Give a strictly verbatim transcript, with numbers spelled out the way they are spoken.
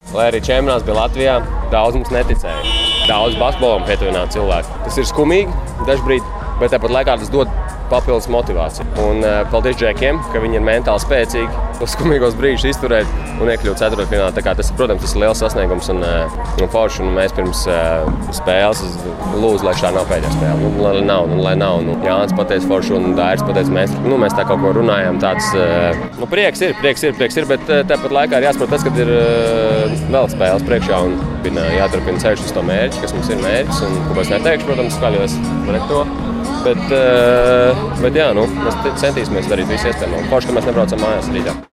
Lai arī čempionāts bija Latvijā, daudz mums neticēja. Daudz basketbolam pietuvināti cilvēki. Tas ir skumīgi dažbrīd, bet tāpat laikā tas dod papildus motivāciju. Un uh, paldies džekiem, ka viņi ir mentāli spēcīgi, tos skumīgos brīžus izturēt un iekļūt ceturtfinālā. Tā kā tas, protams, tas ir liels sasniegums un, uh, un forši. Un mēs pirms uh, spēles lūdzu, lai šā nav pēdējā spēle. Nu, lai nav, nu, lai nav. Nu, Jānis pateica forši un Dairis pateica mēs. Nu, mēs tā kaut ko runājām. Tāds, uh, nu, prieks ir, prieks ir, prieks ir, bet uh, tāpat laikā ir jāsaprot tas, ka ir uh, vēl spēles priekšā un uh, jāturpina ceļš uz to mērķi, kas mums ir mērķis. Un, ko es neteikšu, protams, skaļos pret to. Bet, uh, bet jā, nu, mēs centīsimies darīt visu iespējamo. Forši, ka mēs nebraucam mājās rītā.